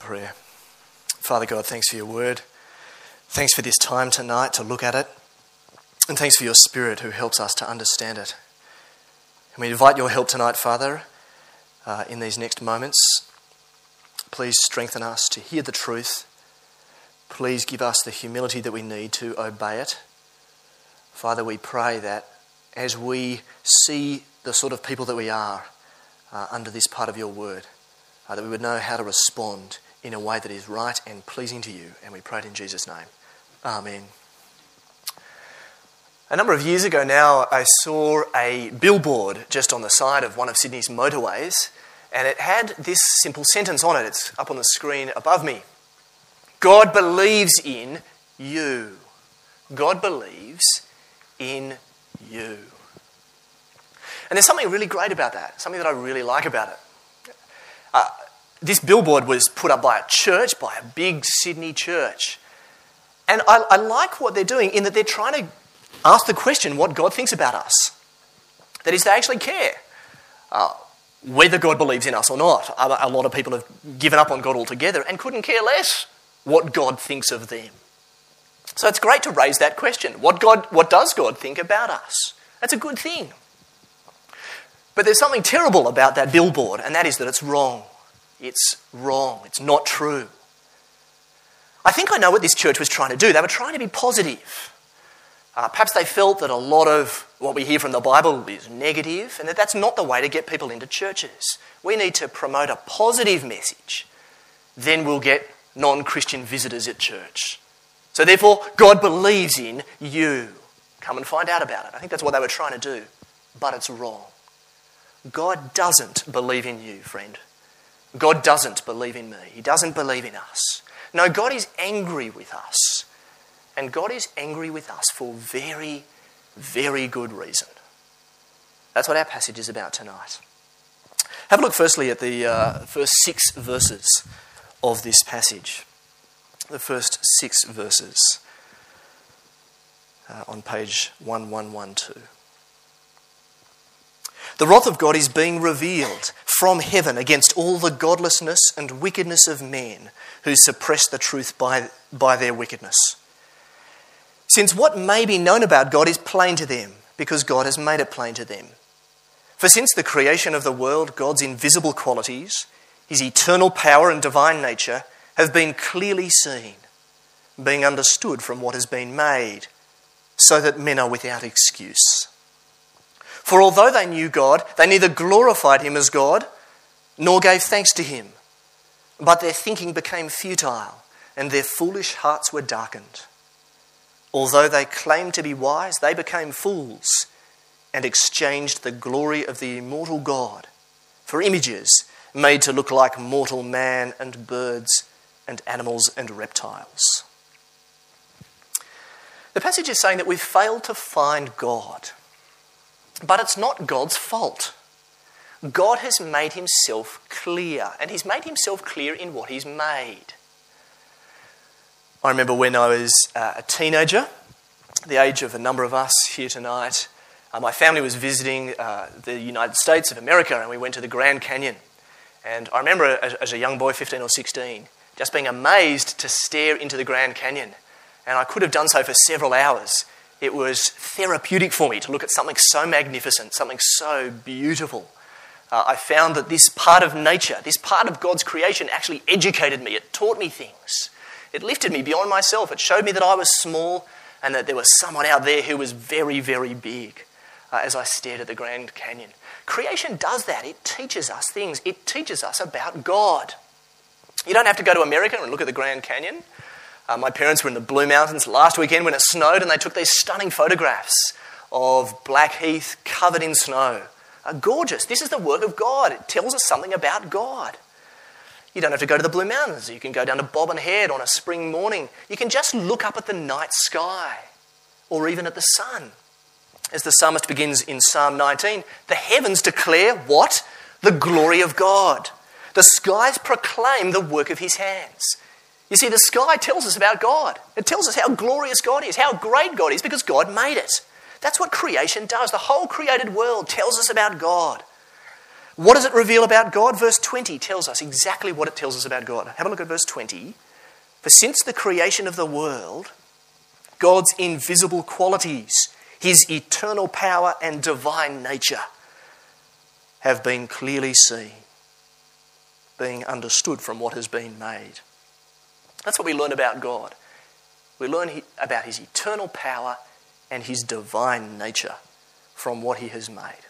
prayer. Father God, thanks for your word. Thanks for this time tonight to look at it. And thanks for your Spirit who helps us to understand it. And we invite your help tonight, Father, in these next moments. Please strengthen us to hear the truth. Please give us the humility that we need to obey it. Father, we pray that as we see the sort of people that we are under this part of your word, that we would know how to respond in a way that is right and pleasing to you. And we pray it in Jesus' name. Amen. A number of years ago now, I saw a billboard just on the side of one of Sydney's motorways, and it had this simple sentence on it. It's up on the screen above me. God believes in you. God believes in you. And there's something really great about that, something that I really like about it. This billboard was put up by a church, by a big Sydney church. And I like what they're doing in that they're trying to ask the question what God thinks about us. That is, they actually care whether God believes in us or not. A lot of people have given up on God altogether and couldn't care less what God thinks of them. So it's great to raise that question. What does God think about us? That's a good thing. But there's something terrible about that billboard, and that is that it's wrong. It's wrong. It's not true. I think I know what this church was trying to do. They were trying to be positive. Perhaps they felt that a lot of what we hear from the Bible is negative, and that that's not the way to get people into churches. We need to promote a positive message. Then we'll get non-Christian visitors at church. So therefore, God believes in you. Come and find out about it. I think that's what they were trying to do. But it's wrong. God doesn't believe in you, friend. God doesn't believe in me. He doesn't believe in us. No, God is angry with us. And God is angry with us for very, very good reason. That's what our passage is about tonight. Have a look firstly at the first 6 verses of this passage. The first 6 verses on page 1112. The wrath of God is being revealed from heaven against all the godlessness and wickedness of men who suppress the truth by their wickedness. Since what may be known about God is plain to them, because God has made it plain to them. For since the creation of the world, God's invisible qualities, his eternal power and divine nature, have been clearly seen, being understood from what has been made, so that men are without excuse. For although they knew God, they neither glorified him as God, nor gave thanks to him. But their thinking became futile, and their foolish hearts were darkened. Although they claimed to be wise, they became fools, and exchanged the glory of the immortal God for images made to look like mortal man and birds and animals and reptiles. The passage is saying that we've failed to find God. But it's not God's fault. God has made himself clear, and he's made himself clear in what he's made. I remember when I was a teenager, the age of a number of us here tonight, my family was visiting the United States of America, and we went to the Grand Canyon. And I remember as a young boy, 15 or 16, just being amazed to stare into the Grand Canyon. And I could have done so for several hours. It was therapeutic for me to look at something so magnificent, something so beautiful. I found that this part of nature, this part of God's creation actually educated me. It taught me things. It lifted me beyond myself. It showed me that I was small and that there was someone out there who was very, very big as I stared at the Grand Canyon. Creation does that. It teaches us things. It teaches us about God. You don't have to go to America and look at the Grand Canyon. My parents were in the Blue Mountains last weekend when it snowed, and they took these stunning photographs of Blackheath covered in snow. Gorgeous. This is the work of God. It tells us something about God. You don't have to go to the Blue Mountains. You can go down to Bobbin Head on a spring morning. You can just look up at the night sky, or even at the sun. As the psalmist begins in Psalm 19, the heavens declare what? The glory of God. The skies proclaim the work of his hands. You see, the sky tells us about God. It tells us how glorious God is, how great God is, because God made it. That's what creation does. The whole created world tells us about God. What does it reveal about God? Verse 20 tells us exactly what it tells us about God. Have a look at verse 20. For since the creation of the world, God's invisible qualities, his eternal power and divine nature have been clearly seen, being understood from what has been made. That's what we learn about God. We learn about his eternal power and his divine nature from what he has made.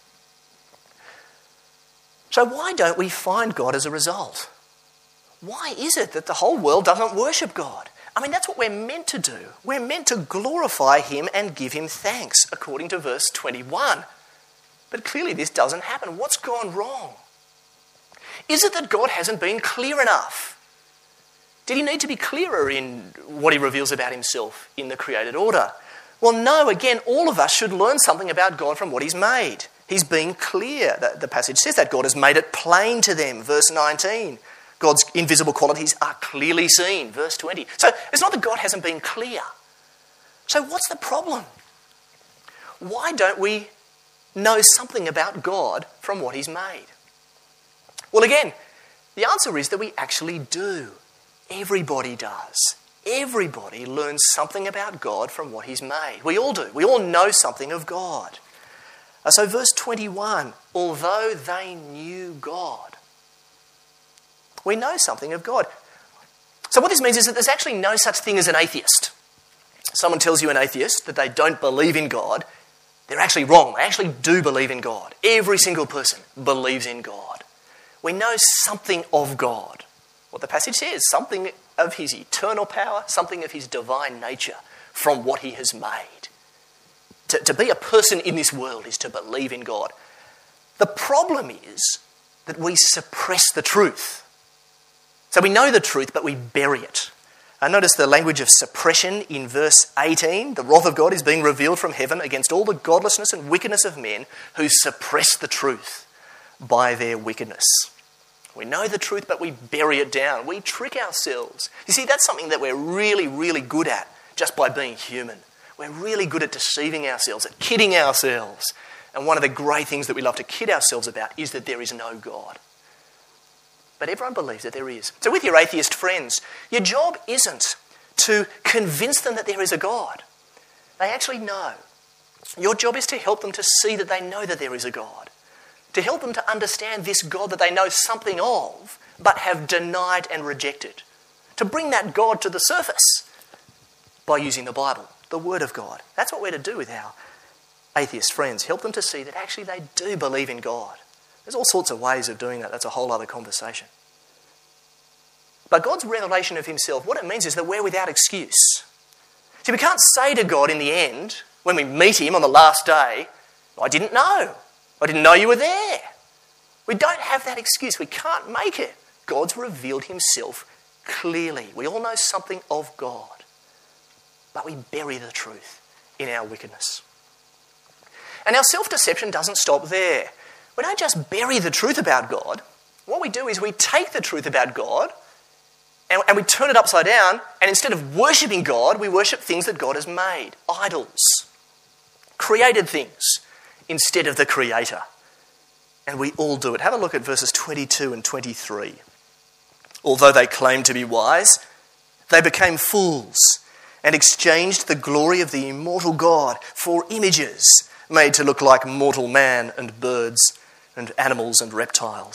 So why don't we find God as a result? Why is it that the whole world doesn't worship God? I mean, that's what we're meant to do. We're meant to glorify him and give him thanks, according to verse 21. But clearly this doesn't happen. What's gone wrong? Is it that God hasn't been clear enough? Did he need to be clearer in what he reveals about himself in the created order? Well, no. Again, all of us should learn something about God from what he's made. He's been clear. The passage says that God has made it plain to them. Verse 19. God's invisible qualities are clearly seen. Verse 20. So it's not that God hasn't been clear. So what's the problem? Why don't we know something about God from what he's made? Well, again, the answer is that we actually do. Everybody does. Everybody learns something about God from what he's made. We all do. We all know something of God. So verse 21, although they knew God, we know something of God. So what this means is that there's actually no such thing as an atheist. Someone tells you an atheist that they don't believe in God, they're actually wrong. They actually do believe in God. Every single person believes in God. We know something of God. What the passage says, something of his eternal power, something of his divine nature from what he has made. To be a person in this world is to believe in God. The problem is that we suppress the truth. So we know the truth, but we bury it. Notice the language of suppression in verse 18. The wrath of God is being revealed from heaven against all the godlessness and wickedness of men who suppress the truth by their wickedness. We know the truth, but we bury it down. We trick ourselves. You see, that's something that we're really, really good at just by being human. We're really good at deceiving ourselves, at kidding ourselves. And one of the great things that we love to kid ourselves about is that there is no God. But everyone believes that there is. So with your atheist friends, your job isn't to convince them that there is a God. They actually know. Your job is to help them to see that they know that there is a God. To help them to understand this God that they know something of, but have denied and rejected. To bring that God to the surface by using the Bible, the Word of God. That's what we're to do with our atheist friends. Help them to see that actually they do believe in God. There's all sorts of ways of doing that. That's a whole other conversation. But God's revelation of himself, what it means is that we're without excuse. See, we can't say to God in the end, when we meet him on the last day, I didn't know. I didn't know you were there. We don't have that excuse. We can't make it. God's revealed himself clearly. We all know something of God. But we bury the truth in our wickedness. And our self-deception doesn't stop there. We don't just bury the truth about God. What we do is we take the truth about God and we turn it upside down, and instead of worshipping God, we worship things that God has made. Idols. Created things instead of the Creator. And we all do it. Have a look at verses 22 and 23. Although they claimed to be wise, they became fools and exchanged the glory of the immortal God for images made to look like mortal man and birds and animals and reptiles.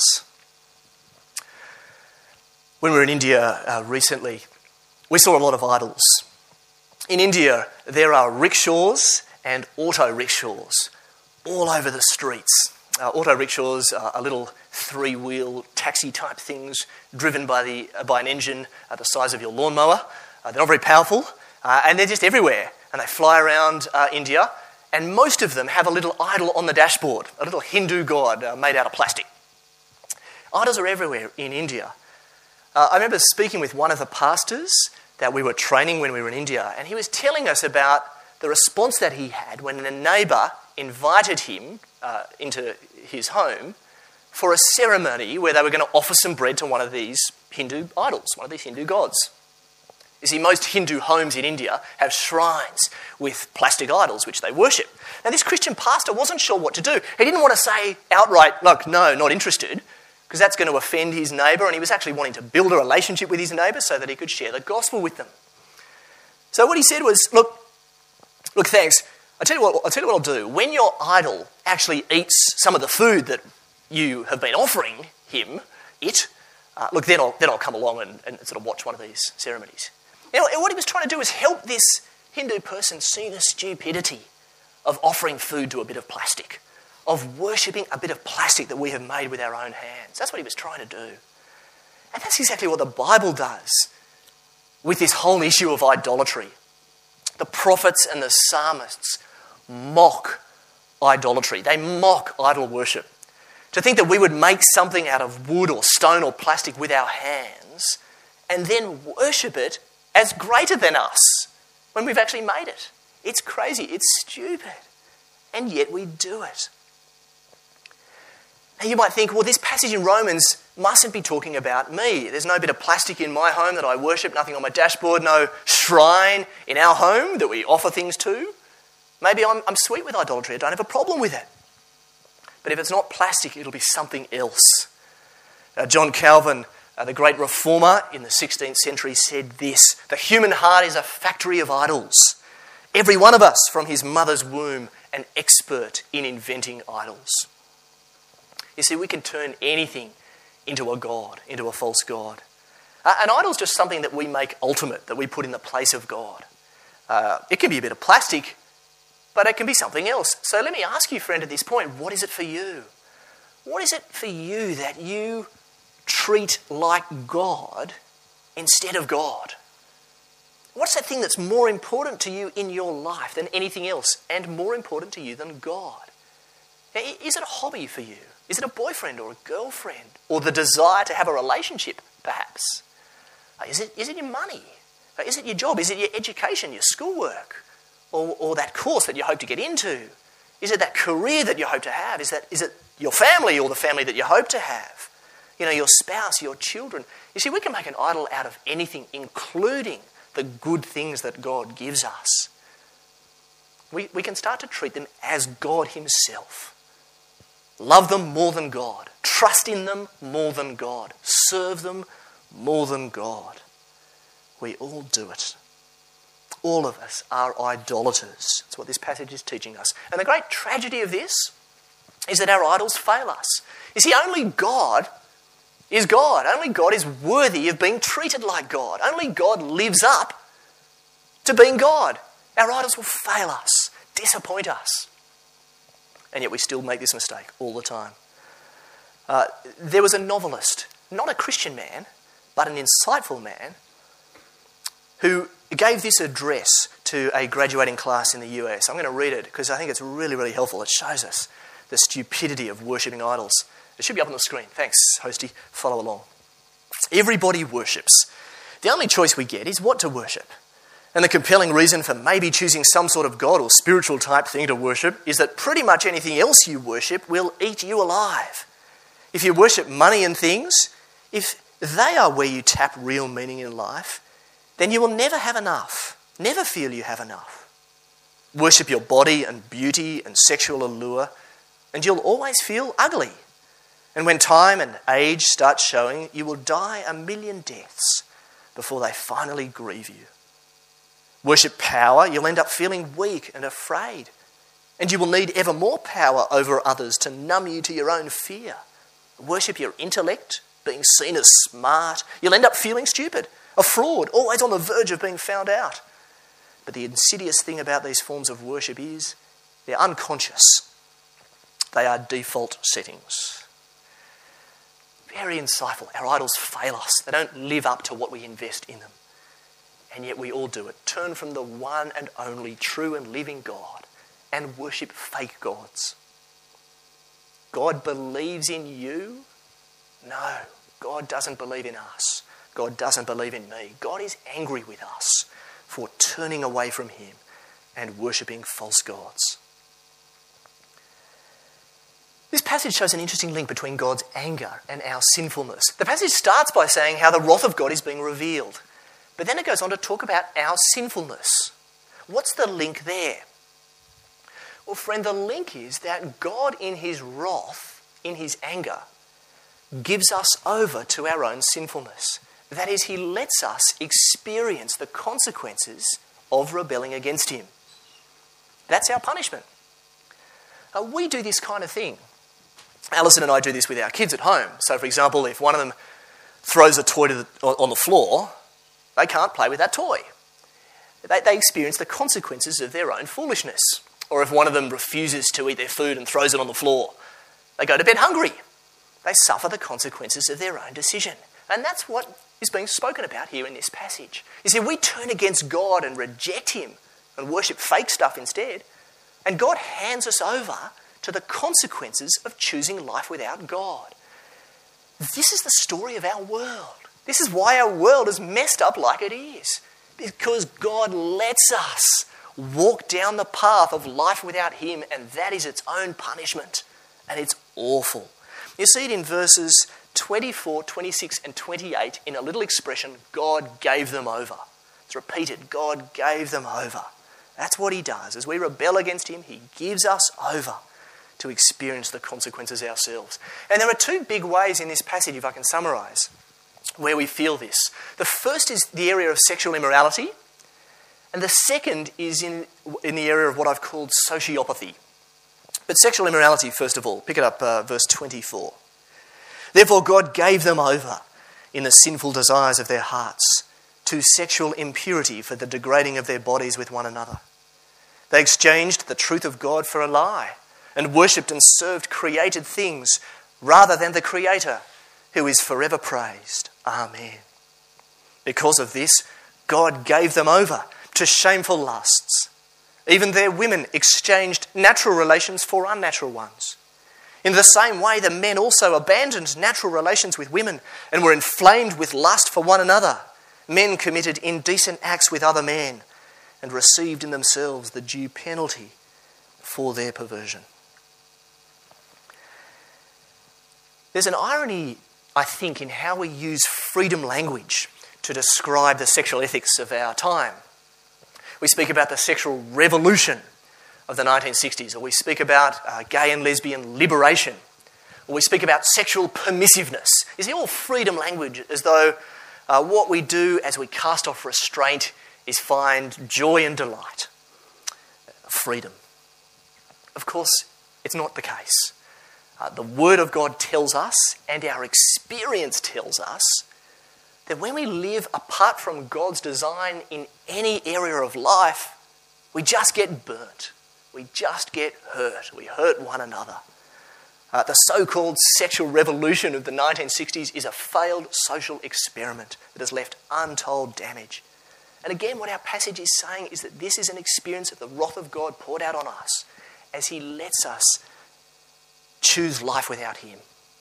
When we were in India recently, we saw a lot of idols. In India, there are rickshaws and auto rickshaws all over the streets. Auto rickshaws are little three-wheel taxi-type things driven by an engine the size of your lawnmower. They're not very powerful, and they're just everywhere. And they fly around India, and most of them have a little idol on the dashboard, a little Hindu god made out of plastic. Idols are everywhere in India. I remember speaking with one of the pastors that we were training when we were in India, and he was telling us about the response that he had when a neighbour invited him into his home for a ceremony where they were going to offer some bread to one of these Hindu idols, one of these Hindu gods. You see, most Hindu homes in India have shrines with plastic idols which they worship. Now, this Christian pastor wasn't sure what to do. He didn't want to say outright, look, no, not interested, because that's going to offend his neighbour, and he was actually wanting to build a relationship with his neighbour so that he could share the gospel with them. So what he said was, look, thanks. I'll tell you what I'll do. When your idol actually eats some of the food that you have been offering him, then I'll come along and sort of watch one of these ceremonies. You know, what he was trying to do was help this Hindu person see the stupidity of offering food to a bit of plastic, of worshipping a bit of plastic that we have made with our own hands. That's what he was trying to do. And that's exactly what the Bible does with this whole issue of idolatry. The prophets and the psalmists mock idolatry. They mock idol worship. To think that we would make something out of wood or stone or plastic with our hands and then worship it as greater than us when we've actually made it. It's crazy. It's stupid. And yet we do it. Now you might think, well, this passage in Romans mustn't be talking about me. There's no bit of plastic in my home that I worship, nothing on my dashboard, no shrine in our home that we offer things to. Maybe I'm sweet with idolatry. I don't have a problem with it. But if it's not plastic, it'll be something else. John Calvin, the great reformer in the 16th century, said this: the human heart is a factory of idols. Every one of us from his mother's womb, an expert in inventing idols. You see, we can turn anything into a god, into a false god. An idol is just something that we make ultimate, that we put in the place of God. It can be a bit of plastic, but it can be something else. So let me ask you, friend, at this point, what is it for you? What is it for you that you treat like God instead of God? What's that thing that's more important to you in your life than anything else, and more important to you than God? Is it a hobby for you? Is it a boyfriend or a girlfriend? Or the desire to have a relationship, perhaps? Is it your money? Is it your job? Is it your education, your schoolwork? Or that course that you hope to get into? Is it that career that you hope to have? Is it your family or the family that you hope to have? You know, your spouse, your children. You see, we can make an idol out of anything, including the good things that God gives us. We can start to treat them as God himself. Love them more than God. Trust in them more than God. Serve them more than God. We all do it. All of us are idolaters. That's what this passage is teaching us. And the great tragedy of this is that our idols fail us. You see, only God is God. Only God is worthy of being treated like God. Only God lives up to being God. Our idols will fail us, disappoint us. And yet we still make this mistake all the time. There was a novelist, not a Christian man, but an insightful man, who gave this address to a graduating class in the US. I'm going to read it because I think it's really, really helpful. It shows us the stupidity of worshipping idols. It should be up on the screen. Thanks, Hosty. Follow along. Everybody worships. The only choice we get is what to worship. And the compelling reason for maybe choosing some sort of god or spiritual type thing to worship is that pretty much anything else you worship will eat you alive. If you worship money and things, if they are where you tap real meaning in life, then you will never have enough, never feel you have enough. Worship your body and beauty and sexual allure, and you'll always feel ugly. And when time and age start showing, you will die a million deaths before they finally grieve you. Worship power, you'll end up feeling weak and afraid. And you will need ever more power over others to numb you to your own fear. Worship your intellect, being seen as smart. You'll end up feeling stupid, a fraud, always on the verge of being found out. But the insidious thing about these forms of worship is they're unconscious. They are default settings. Very insightful. Our idols fail us. They don't live up to what we invest in them. And yet we all do it. Turn from the one and only true and living God and worship fake gods. God believes in you? No, God doesn't believe in us. God doesn't believe in me. God is angry with us for turning away from him and worshipping false gods. This passage shows an interesting link between God's anger and our sinfulness. The passage starts by saying how the wrath of God is being revealed. But then it goes on to talk about our sinfulness. What's the link there? Well, friend, the link is that God in his wrath, in his anger, gives us over to our own sinfulness. That is, he lets us experience the consequences of rebelling against him. That's our punishment. We do this kind of thing. Alison and I do this with our kids at home. So, for example, if one of them throws a toy on the floor, they can't play with that toy. They experience the consequences of their own foolishness. Or if one of them refuses to eat their food and throws it on the floor, they go to bed hungry. They suffer the consequences of their own decision. And that's what is being spoken about here in this passage. You see, we turn against God and reject him and worship fake stuff instead. And God hands us over to the consequences of choosing life without God. This is the story of our world. This is why our world is messed up like it is. Because God lets us walk down the path of life without him, and that is its own punishment. And it's awful. You see it in verses 24, 26 and 28 in a little expression, God gave them over. It's repeated, God gave them over. That's what he does. As we rebel against him, he gives us over to experience the consequences ourselves. And there are two big ways in this passage, if I can summarise, where we feel this. The first is the area of sexual immorality, and the second is in the area of what I've called sociopathy. But sexual immorality, first of all. Pick it up, verse 24. Therefore God gave them over in the sinful desires of their hearts to sexual impurity for the degrading of their bodies with one another. They exchanged the truth of God for a lie and worshipped and served created things rather than the Creator, who is forever praised. Amen. Because of this, God gave them over to shameful lusts. Even their women exchanged natural relations for unnatural ones. In the same way, the men also abandoned natural relations with women and were inflamed with lust for one another. Men committed indecent acts with other men and received in themselves the due penalty for their perversion. There's an irony, I think, in how we use freedom language to describe the sexual ethics of our time. We speak about the sexual revolution of the 1960s, or we speak about gay and lesbian liberation, or we speak about sexual permissiveness. You see, all freedom language, as though what we do as we cast off restraint is find joy and delight. Freedom. Of course, it's not the case. The Word of God tells us, and our experience tells us, that when we live apart from God's design in any area of life, we just get burnt. We just get hurt. We hurt one another. The so-called sexual revolution of the 1960s is a failed social experiment that has left untold damage. And again, what our passage is saying is that this is an experience of the wrath of God poured out on us as he lets us choose life without him.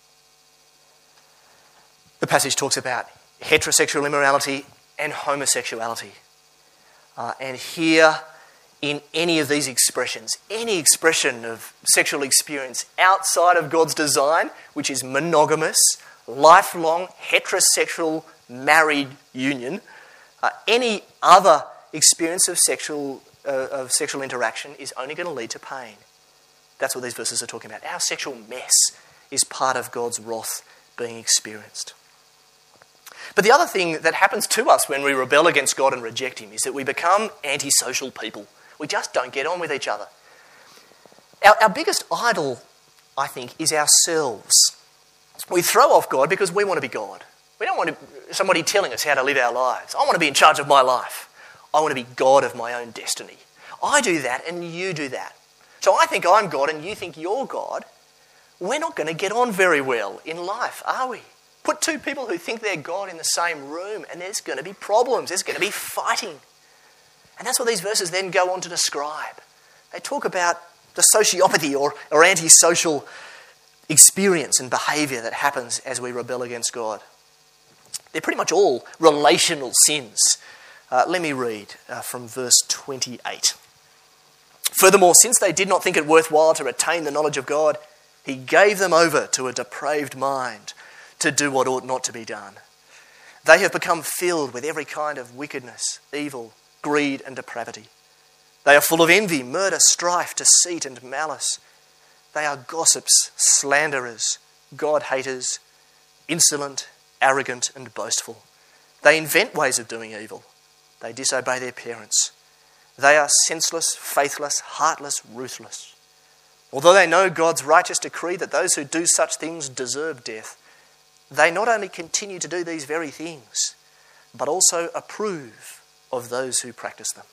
The passage talks about heterosexual immorality and homosexuality. And here, in any of these expressions, any expression of sexual experience outside of God's design, which is monogamous, lifelong, heterosexual, married union, any other experience of sexual interaction is only going to lead to pain. That's what these verses are talking about. Our sexual mess is part of God's wrath being experienced. But the other thing that happens to us when we rebel against God and reject him is that we become antisocial people. We just don't get on with each other. Our biggest idol, I think, is ourselves. We throw off God because we want to be God. We don't want somebody telling us how to live our lives. I want to be in charge of my life. I want to be God of my own destiny. I do that and you do that. So I think I'm God and you think you're God. We're not going to get on very well in life, are we? Put two people who think they're God in the same room and there's going to be problems. There's going to be fighting. And that's what these verses then go on to describe. They talk about the sociopathy or antisocial experience and behaviour that happens as we rebel against God. They're pretty much all relational sins. Let me read from verse 28. Furthermore, since they did not think it worthwhile to retain the knowledge of God, he gave them over to a depraved mind to do what ought not to be done. They have become filled with every kind of wickedness, evil, greed and depravity. They are full of envy, murder, strife, deceit and malice. They are gossips, slanderers, God-haters, insolent, arrogant and boastful. They invent ways of doing evil. They disobey their parents. They are senseless, faithless, heartless, ruthless. Although they know God's righteous decree that those who do such things deserve death, they not only continue to do these very things, but also approve of those who practice them.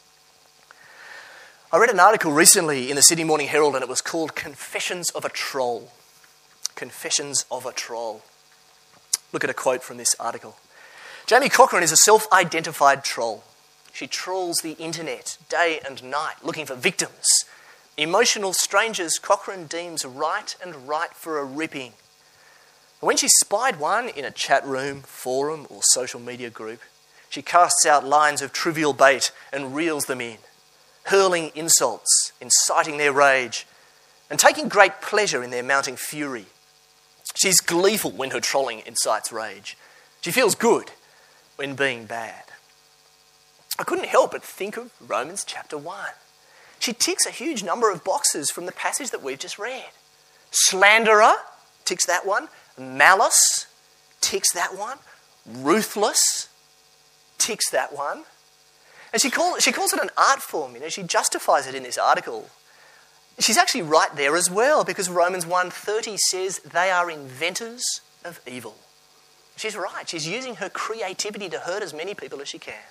I read an article recently in the Sydney Morning Herald and it was called Confessions of a Troll. Confessions of a Troll. Look at a quote from this article. Jamie Cochran is a self-identified troll. She trawls the internet day and night looking for victims. Emotional strangers Cochran deems right and right for a ripping. When she spied one in a chat room, forum or social media group, she casts out lines of trivial bait and reels them in, hurling insults, inciting their rage, and taking great pleasure in their mounting fury. She's gleeful when her trolling incites rage. She feels good when being bad. I couldn't help but think of Romans chapter 1. She ticks a huge number of boxes from the passage that we've just read. Slanderer, ticks that one. Malice, ticks that one. Ruthless, ticks that one. And she calls it an art form. She justifies it in this article. She's actually right there as well, because Romans 1:30 says they are inventors of evil. She's right. She's using her creativity to hurt as many people as she can.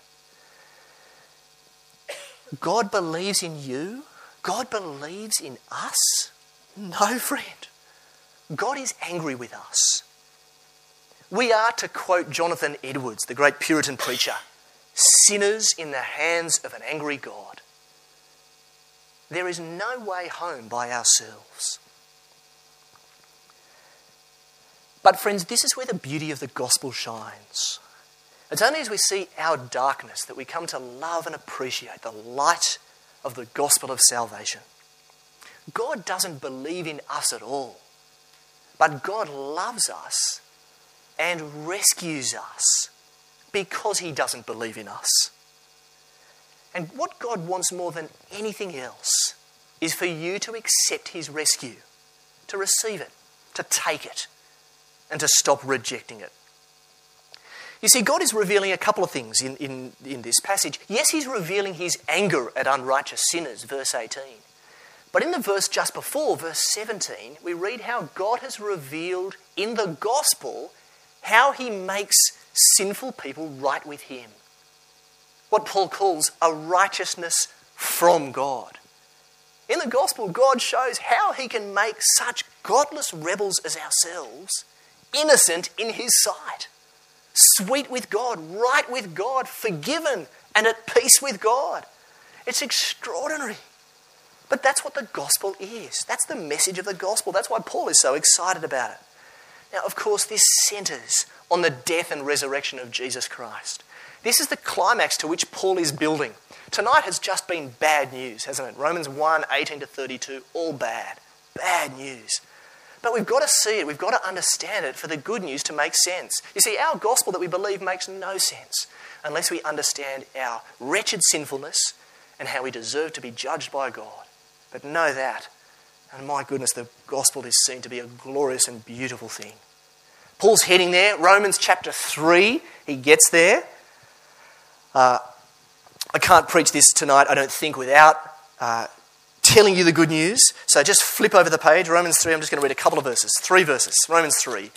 God believes in you? God believes in us? No, friend. God is angry with us. We are, to quote Jonathan Edwards, the great Puritan preacher, sinners in the hands of an angry God. There is no way home by ourselves. But friends, this is where the beauty of the gospel shines. It's only as we see our darkness that we come to love and appreciate the light of the gospel of salvation. God doesn't believe in us at all, but God loves us and rescues us because he doesn't believe in us. And what God wants more than anything else is for you to accept his rescue, to receive it, to take it, and to stop rejecting it. You see, God is revealing a couple of things in this passage. Yes, he's revealing his anger at unrighteous sinners, verse 18. But in the verse just before, verse 17, we read how God has revealed in the gospel how he makes sinful people right with him. What Paul calls a righteousness from God. In the gospel, God shows how he can make such godless rebels as ourselves innocent in his sight. Sweet with God, right with God, forgiven and at peace with God. It's extraordinary. But that's what the gospel is. That's the message of the gospel. That's why Paul is so excited about it. Now, of course, this centres on the death and resurrection of Jesus Christ. This is the climax to which Paul is building. Tonight has just been bad news, hasn't it? Romans 1:18-32, all bad. Bad news. But we've got to see it, we've got to understand it for the good news to make sense. You see, our gospel that we believe makes no sense unless we understand our wretched sinfulness and how we deserve to be judged by God. But know that, and my goodness, the gospel is seen to be a glorious and beautiful thing. Paul's heading there, Romans chapter 3, he gets there. I can't preach this tonight, I don't think, without telling you the good news. So just flip over the page, Romans 3, I'm just going to read a couple of verses, 3 verses. Romans 3,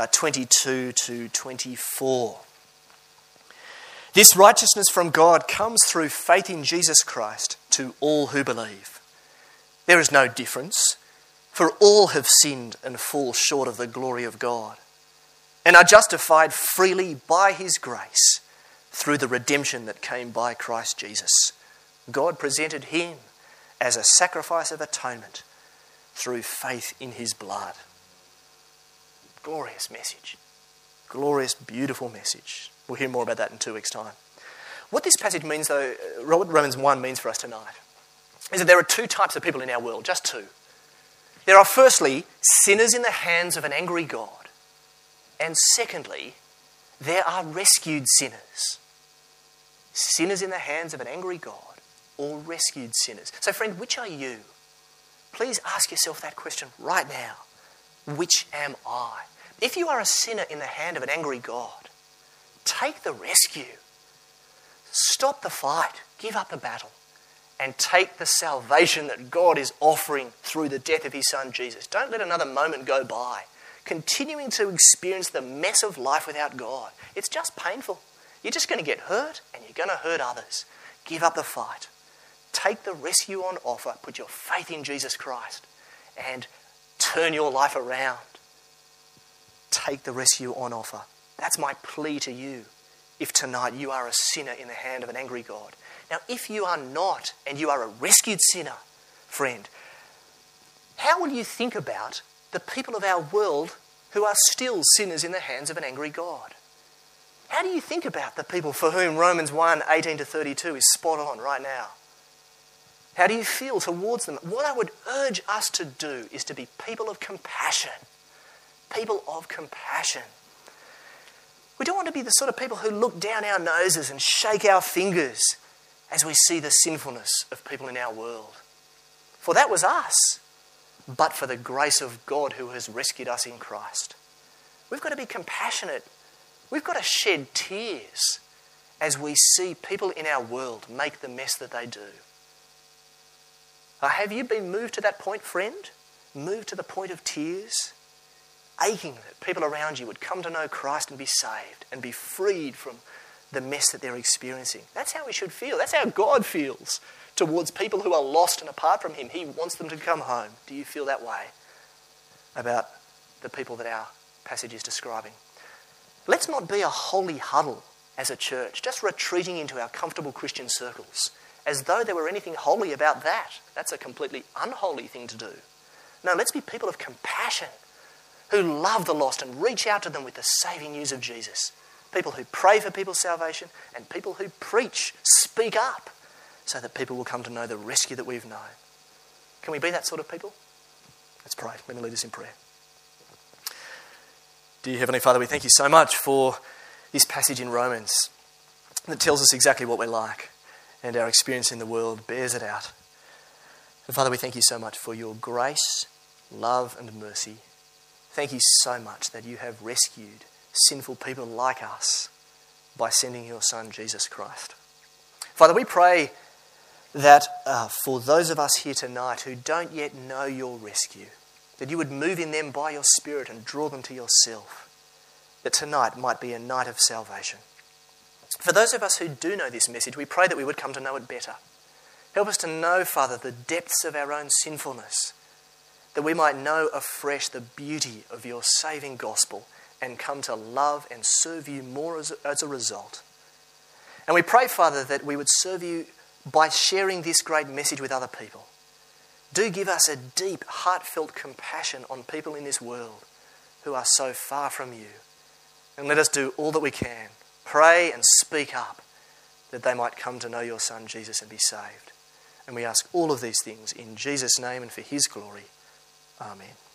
22-24. This righteousness from God comes through faith in Jesus Christ to all who believe. There is no difference, for all have sinned and fall short of the glory of God, and are justified freely by his grace through the redemption that came by Christ Jesus. God presented him as a sacrifice of atonement through faith in his blood. Glorious message. Glorious, beautiful message. We'll hear more about that in 2 weeks' time. What this passage means, though, what Romans 1 means for us tonight, is that there are 2 types of people in our world, just 2. There are firstly, sinners in the hands of an angry God. And secondly, there are rescued sinners. Sinners in the hands of an angry God, or rescued sinners. So friend, which are you? Please ask yourself that question right now. Which am I? If you are a sinner in the hand of an angry God, take the rescue. Stop the fight. Give up the battle. And take the salvation that God is offering through the death of his Son Jesus. Don't let another moment go by continuing to experience the mess of life without God. It's just painful. You're just going to get hurt and you're going to hurt others. Give up the fight. Take the rescue on offer. Put your faith in Jesus Christ and turn your life around. Take the rescue on offer. That's my plea to you if tonight you are a sinner in the hand of an angry God. Now, if you are not and you are a rescued sinner, friend, how will you think about the people of our world who are still sinners in the hands of an angry God? How do you think about the people for whom Romans 1:18-32 is spot on right now? How do you feel towards them? What I would urge us to do is to be people of compassion. People of compassion. We don't want to be the sort of people who look down our noses and shake our fingers as we see the sinfulness of people in our world. For that was us, but for the grace of God who has rescued us in Christ. We've got to be compassionate. We've got to shed tears as we see people in our world make the mess that they do. Have you been moved to that point, friend? Moved to the point of tears? Aching that people around you would come to know Christ and be saved and be freed from the mess that they're experiencing. That's how we should feel. That's how God feels towards people who are lost and apart from him. He wants them to come home. Do you feel that way about the people that our passage is describing? Let's not be a holy huddle as a church, just retreating into our comfortable Christian circles, as though there were anything holy about that. That's a completely unholy thing to do. No, let's be people of compassion who love the lost and reach out to them with the saving news of Jesus. People who pray for people's salvation and people who preach, speak up so that people will come to know the rescue that we've known. Can we be that sort of people? Let's pray. Let me lead us in prayer. Dear Heavenly Father, we thank you so much for this passage in Romans that tells us exactly what we're like, and our experience in the world bears it out. And Father, we thank you so much for your grace, love and mercy. Thank you so much that you have rescued sinful people like us by sending your Son, Jesus Christ. Father, we pray that for those of us here tonight who don't yet know your rescue, that you would move in them by your Spirit and draw them to yourself, that tonight might be a night of salvation. For those of us who do know this message, we pray that we would come to know it better. Help us to know, Father, the depths of our own sinfulness, that we might know afresh the beauty of your saving gospel and come to love and serve you more as a result. And we pray, Father, that we would serve you by sharing this great message with other people. Do give us a deep, heartfelt compassion on people in this world who are so far from you. And let us do all that we can. Pray and speak up that they might come to know your Son, Jesus, and be saved. And we ask all of these things in Jesus' name and for his glory. Amen.